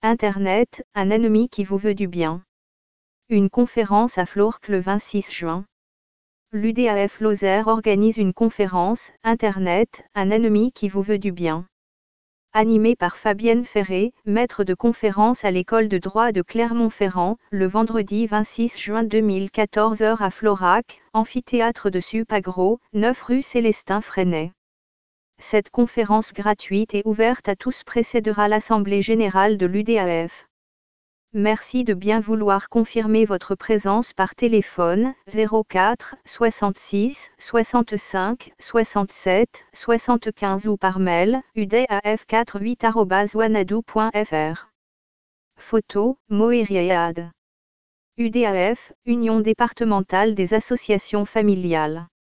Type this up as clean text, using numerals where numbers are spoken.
Internet, un ennemi qui vous veut du bien. Une conférence à Florc le 26 juin. L'UDAF Lozère organise une conférence, Internet, un ennemi qui vous veut du bien. Animée par Fabienne Ferré, maître de conférence à l'école de droit de Clermont-Ferrand, le vendredi 26 juin 2014 à Florac, amphithéâtre de Supagro, 9 rue Célestin Freinet. Cette conférence gratuite et ouverte à tous précédera l'Assemblée générale de l'UDAF. Merci de bien vouloir confirmer votre présence par téléphone 04 66 65 67 75 ou par mail udaf48@wanadoo.fr. Photo Moeriad. UDAF, Union départementale des associations familiales.